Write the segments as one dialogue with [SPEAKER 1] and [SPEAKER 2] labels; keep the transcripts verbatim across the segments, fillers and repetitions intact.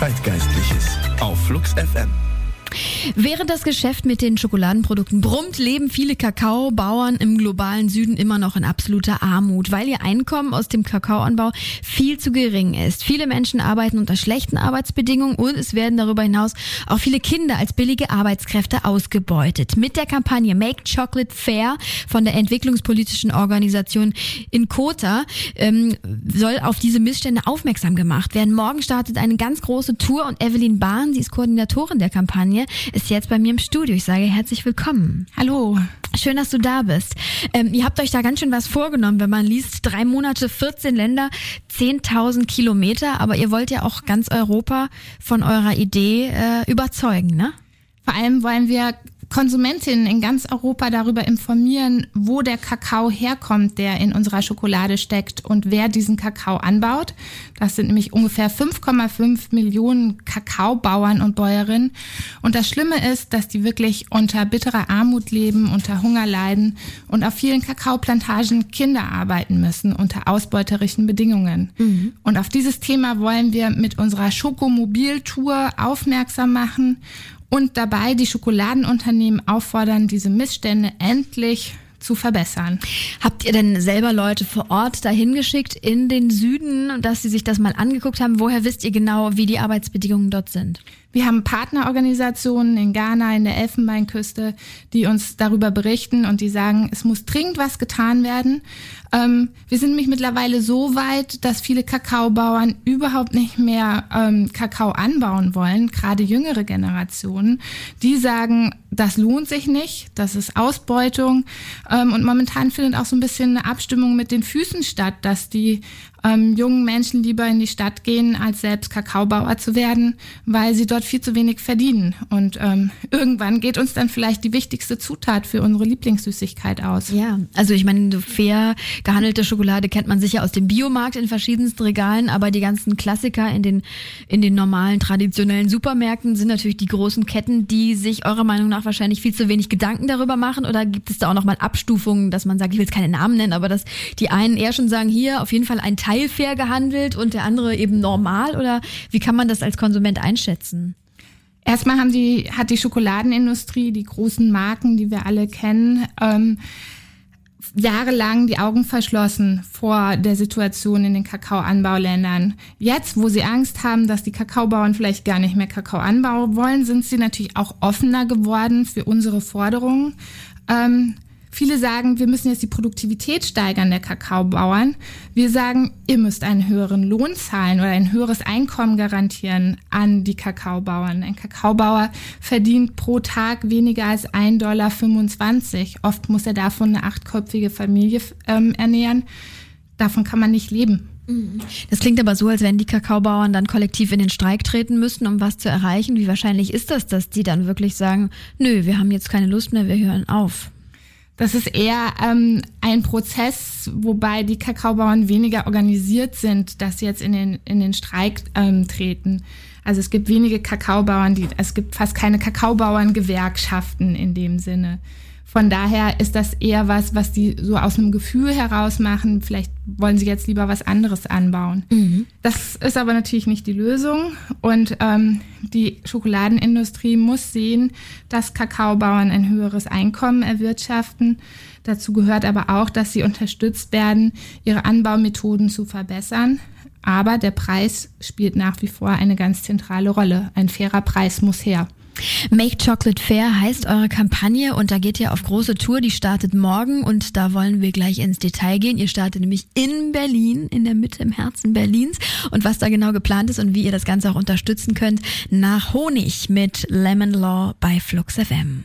[SPEAKER 1] Zeitgeistliches auf Flux F M.
[SPEAKER 2] Während das Geschäft mit den Schokoladenprodukten brummt, leben viele Kakaobauern im globalen Süden immer noch in absoluter Armut, weil ihr Einkommen aus dem Kakaoanbau viel zu gering ist. Viele Menschen arbeiten unter schlechten Arbeitsbedingungen und es werden darüber hinaus auch viele Kinder als billige Arbeitskräfte ausgebeutet. Mit der Kampagne Make Chocolate Fair von der entwicklungspolitischen Organisation Inkota ähm, soll auf diese Missstände aufmerksam gemacht werden. Morgen startet eine ganz große Tour und Evelyn Bahn, sie ist Koordinatorin der Kampagne, ist jetzt bei mir im Studio. Ich sage herzlich willkommen.
[SPEAKER 3] Hallo.
[SPEAKER 2] Schön, dass du da bist. Ähm, ihr habt euch da ganz schön was vorgenommen, wenn man liest, drei Monate, vierzehn Länder, zehntausend Kilometer, aber ihr wollt ja auch ganz Europa von eurer Idee äh, überzeugen, ne?
[SPEAKER 3] Vor allem wollen wir Konsumentinnen in ganz Europa darüber informieren, wo der Kakao herkommt, der in unserer Schokolade steckt und wer diesen Kakao anbaut. Das sind nämlich ungefähr fünf Komma fünf Millionen Kakaobauern und Bäuerinnen. Und das Schlimme ist, dass die wirklich unter bitterer Armut leben, unter Hunger leiden und auf vielen Kakaoplantagen Kinder arbeiten müssen unter ausbeuterischen Bedingungen. Mhm. Und auf dieses Thema wollen wir mit unserer Schokomobil-Tour aufmerksam machen und dabei die Schokoladenunternehmen auffordern, diese Missstände endlich zu verbessern.
[SPEAKER 2] Habt ihr denn selber Leute vor Ort dahin geschickt in den Süden, dass sie sich das mal angeguckt haben? Woher wisst ihr genau, wie die Arbeitsbedingungen dort sind?
[SPEAKER 3] Wir haben Partnerorganisationen in Ghana, in der Elfenbeinküste, die uns darüber berichten und die sagen, es muss dringend was getan werden. Ähm, wir sind nämlich mittlerweile so weit, dass viele Kakaobauern überhaupt nicht mehr ähm, Kakao anbauen wollen, gerade jüngere Generationen. Die sagen, das lohnt sich nicht, das ist Ausbeutung. Ähm, und momentan findet auch so ein bisschen eine Abstimmung mit den Füßen statt, dass die ähm, jungen Menschen lieber in die Stadt gehen, als selbst Kakaobauer zu werden, weil sie dort viel zu wenig verdienen. Und ähm, irgendwann geht uns dann vielleicht die wichtigste Zutat für unsere Lieblingssüßigkeit aus.
[SPEAKER 2] Ja, also ich meine, fair gehandelte Schokolade kennt man sicher aus dem Biomarkt in verschiedensten Regalen, aber die ganzen Klassiker in den in den normalen, traditionellen Supermärkten sind natürlich die großen Ketten, die sich eurer Meinung nach wahrscheinlich viel zu wenig Gedanken darüber machen. Oder gibt es da auch nochmal Abstufungen, dass man sagt, ich will jetzt keine Namen nennen, aber dass die einen eher schon sagen, hier auf jeden Fall ein Teil fair gehandelt und der andere eben normal? Oder wie kann man das als Konsument einschätzen?
[SPEAKER 3] Erstmal haben die, hat die Schokoladenindustrie, die großen Marken, die wir alle kennen, ähm, jahrelang die Augen verschlossen vor der Situation in den Kakaoanbauländern. Jetzt, wo sie Angst haben, dass die Kakaobauern vielleicht gar nicht mehr Kakao anbauen wollen, sind sie natürlich auch offener geworden für unsere Forderungen. Ähm, Viele sagen, wir müssen jetzt die Produktivität steigern der Kakaobauern. Wir sagen, ihr müsst einen höheren Lohn zahlen oder ein höheres Einkommen garantieren an die Kakaobauern. Ein Kakaobauer verdient pro Tag weniger als ein Komma fünfundzwanzig Dollar. Oft muss er davon eine achtköpfige Familie ähm, ernähren. Davon kann man nicht leben.
[SPEAKER 2] Das klingt aber so, als wenn die Kakaobauern dann kollektiv in den Streik treten müssten, um was zu erreichen. Wie wahrscheinlich ist das, dass die dann wirklich sagen, nö, wir haben jetzt keine Lust mehr, wir hören auf?
[SPEAKER 3] Das ist eher ähm, ein Prozess, wobei die Kakaobauern weniger organisiert sind, dass sie jetzt in den in den Streik ähm, treten. Also es gibt wenige Kakaobauern, die es gibt fast keine Kakaobauern-Gewerkschaften in dem Sinne. Von daher ist das eher was, was die so aus einem Gefühl heraus machen. Vielleicht wollen sie jetzt lieber was anderes anbauen. Mhm. Das ist aber natürlich nicht die Lösung. Und ähm, die Schokoladenindustrie muss sehen, dass Kakaobauern ein höheres Einkommen erwirtschaften. Dazu gehört aber auch, dass sie unterstützt werden, ihre Anbaumethoden zu verbessern. Aber der Preis spielt nach wie vor eine ganz zentrale Rolle. Ein fairer Preis muss her.
[SPEAKER 2] Make Chocolate Fair heißt eure Kampagne und da geht ihr auf große Tour, die startet morgen und da wollen wir gleich ins Detail gehen. Ihr startet nämlich in Berlin, in der Mitte, im Herzen Berlins und was da genau geplant ist und wie ihr das Ganze auch unterstützen könnt, nach Honig mit Lemon Law bei Flux F M.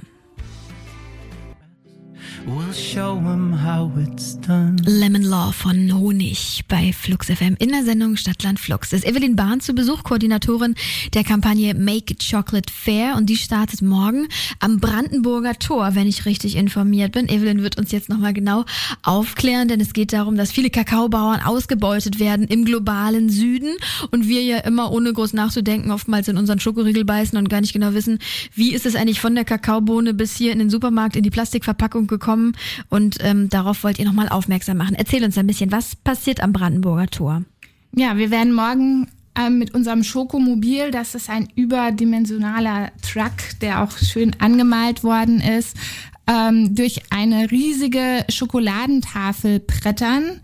[SPEAKER 4] We'll show 'em how it's done.
[SPEAKER 2] Lemon Law von Honig bei Flux F M in der Sendung Stadtland Flux. Ist Evelyn Bahn zu Besuch, Koordinatorin der Kampagne Make Chocolate Fair und die startet morgen am Brandenburger Tor, wenn ich richtig informiert bin. Evelyn wird uns jetzt nochmal genau aufklären, denn es geht darum, dass viele Kakaobauern ausgebeutet werden im globalen Süden und wir ja immer ohne groß nachzudenken oftmals in unseren Schokoriegel beißen und gar nicht genau wissen, wie ist es eigentlich von der Kakaobohne bis hier in den Supermarkt in die Plastikverpackung gekommen. Und ähm, darauf wollt ihr nochmal aufmerksam machen. Erzähl uns ein bisschen, was passiert am Brandenburger Tor?
[SPEAKER 3] Ja, wir werden morgen ähm, mit unserem Schokomobil. Das ist ein überdimensionaler Truck, der auch schön angemalt worden ist, ähm, durch eine riesige Schokoladentafel brettern.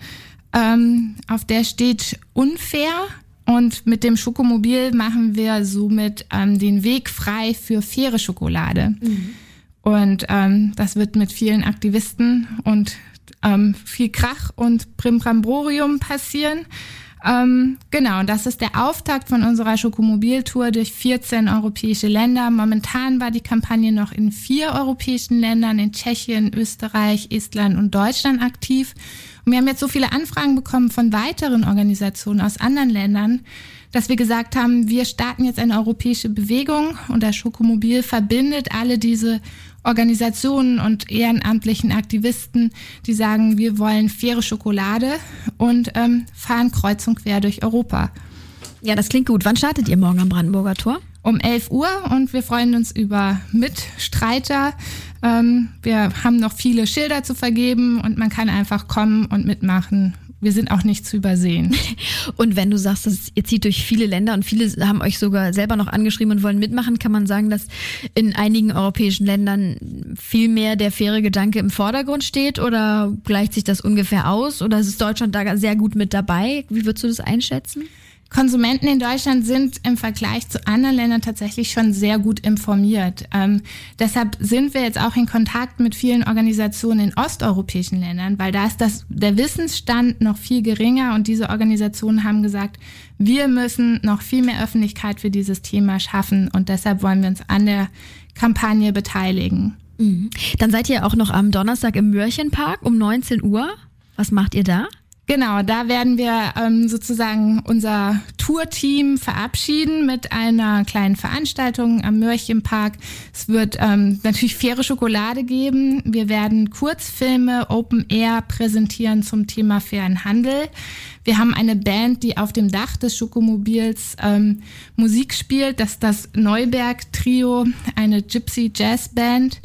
[SPEAKER 3] Ähm, auf der steht unfair. Und mit dem Schokomobil machen wir somit ähm, den Weg frei für faire Schokolade. Mhm. Und ähm, das wird mit vielen Aktivisten und ähm, viel Krach und Primbramborium passieren. Ähm, genau, das ist der Auftakt von unserer Schokomobil-Tour durch vierzehn europäische Länder. Momentan war die Kampagne noch in vier europäischen Ländern, in Tschechien, Österreich, Estland und Deutschland aktiv. Und wir haben jetzt so viele Anfragen bekommen von weiteren Organisationen aus anderen Ländern, dass wir gesagt haben, wir starten jetzt eine europäische Bewegung und das Schokomobil verbindet alle diese Organisationen und ehrenamtlichen Aktivisten, die sagen, wir wollen faire Schokolade und ähm, fahren kreuz und quer durch Europa.
[SPEAKER 2] Ja, das klingt gut. Wann startet ihr morgen am Brandenburger Tor?
[SPEAKER 3] Um elf Uhr und wir freuen uns über Mitstreiter. Ähm, wir haben noch viele Schilder zu vergeben und man kann einfach kommen und mitmachen. Wir sind auch nicht zu übersehen.
[SPEAKER 2] Und wenn du sagst, dass ihr zieht durch viele Länder und viele haben euch sogar selber noch angeschrieben und wollen mitmachen, kann man sagen, dass in einigen europäischen Ländern viel mehr der faire Gedanke im Vordergrund steht oder gleicht sich das ungefähr aus oder ist Deutschland da sehr gut mit dabei? Wie würdest du das einschätzen?
[SPEAKER 3] Konsumenten in Deutschland sind im Vergleich zu anderen Ländern tatsächlich schon sehr gut informiert. Ähm, deshalb sind wir jetzt auch in Kontakt mit vielen Organisationen in osteuropäischen Ländern, weil da ist das, der Wissensstand noch viel geringer und diese Organisationen haben gesagt, wir müssen noch viel mehr Öffentlichkeit für dieses Thema schaffen und deshalb wollen wir uns an der Kampagne beteiligen.
[SPEAKER 2] Mhm. Dann seid ihr auch noch am Donnerstag im Mörchenpark um neunzehn Uhr. Was macht ihr da?
[SPEAKER 3] Genau, da werden wir ähm, sozusagen unser Tourteam verabschieden mit einer kleinen Veranstaltung am Mörchenpark. Es wird ähm, natürlich faire Schokolade geben. Wir werden Kurzfilme Open Air präsentieren zum Thema fairen Handel. Wir haben eine Band, die auf dem Dach des Schokomobils ähm, Musik spielt. Das ist das Neuberg-Trio, eine Gypsy Jazz Band.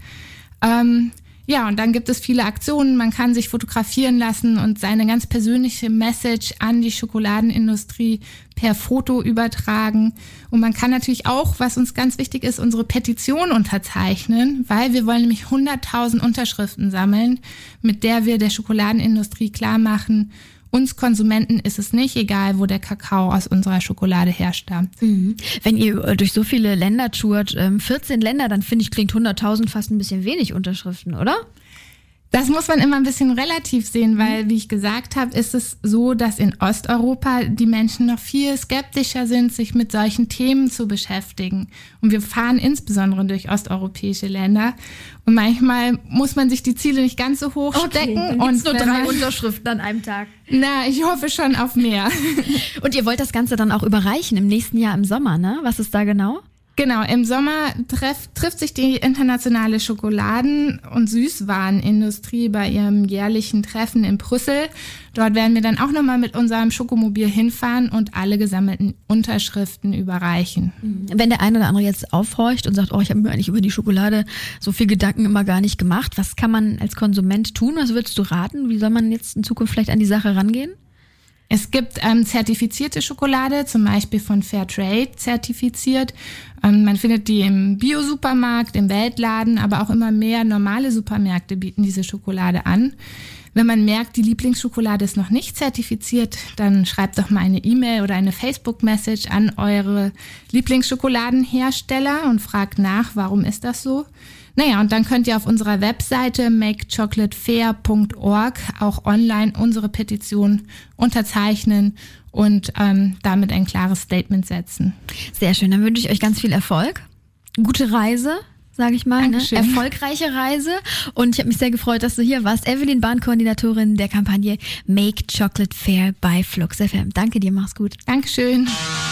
[SPEAKER 3] Ähm, Ja, und dann gibt es viele Aktionen. Man kann sich fotografieren lassen und seine ganz persönliche Message an die Schokoladenindustrie per Foto übertragen. Und man kann natürlich auch, was uns ganz wichtig ist, unsere Petition unterzeichnen, weil wir wollen nämlich hunderttausend Unterschriften sammeln, mit der wir der Schokoladenindustrie klar machen, uns Konsumenten ist es nicht egal, wo der Kakao aus unserer Schokolade herstammt.
[SPEAKER 2] Mhm. Wenn ihr durch so viele Länder tourt, vierzehn Länder, dann finde ich, klingt hunderttausend fast ein bisschen wenig Unterschriften, oder?
[SPEAKER 3] Das muss man immer ein bisschen relativ sehen, weil, wie ich gesagt habe, ist es so, dass in Osteuropa die Menschen noch viel skeptischer sind, sich mit solchen Themen zu beschäftigen. Und wir fahren insbesondere durch osteuropäische Länder. Und manchmal muss man sich die Ziele nicht ganz so hoch stecken.
[SPEAKER 2] Okay, und nur drei Unterschriften an einem Tag.
[SPEAKER 3] Na, ich hoffe schon auf mehr.
[SPEAKER 2] Und ihr wollt das Ganze dann auch überreichen im nächsten Jahr im Sommer, ne? Was ist da genau?
[SPEAKER 3] Genau, im Sommer treff, trifft sich die internationale Schokoladen- und Süßwarenindustrie bei ihrem jährlichen Treffen in Brüssel. Dort werden wir dann auch nochmal mit unserem Schokomobil hinfahren und alle gesammelten Unterschriften überreichen.
[SPEAKER 2] Wenn der eine oder andere jetzt aufhorcht und sagt, oh, ich habe mir eigentlich über die Schokolade so viel Gedanken immer gar nicht gemacht, was kann man als Konsument tun? Was würdest du raten? Wie soll man jetzt in Zukunft vielleicht an die Sache rangehen?
[SPEAKER 3] Es gibt ähm, zertifizierte Schokolade, zum Beispiel von Fairtrade zertifiziert. Ähm, man findet die im Bio-Supermarkt, im Weltladen, aber auch immer mehr normale Supermärkte bieten diese Schokolade an. Wenn man merkt, die Lieblingsschokolade ist noch nicht zertifiziert, dann schreibt doch mal eine E-Mail oder eine Facebook-Message an eure Lieblingsschokoladenhersteller und fragt nach, warum ist das so? Naja, und dann könnt ihr auf unserer Webseite make chocolate fair punkt org auch online unsere Petition unterzeichnen und ähm, damit ein klares Statement setzen.
[SPEAKER 2] Sehr schön, dann wünsche ich euch ganz viel Erfolg. Gute Reise, sage ich mal. Ne? Erfolgreiche Reise. Und ich habe mich sehr gefreut, dass du hier warst. Evelyn Bahn, Koordinatorin der Kampagne Make Chocolate Fair bei Flux F M. Danke dir, mach's gut.
[SPEAKER 3] Dankeschön.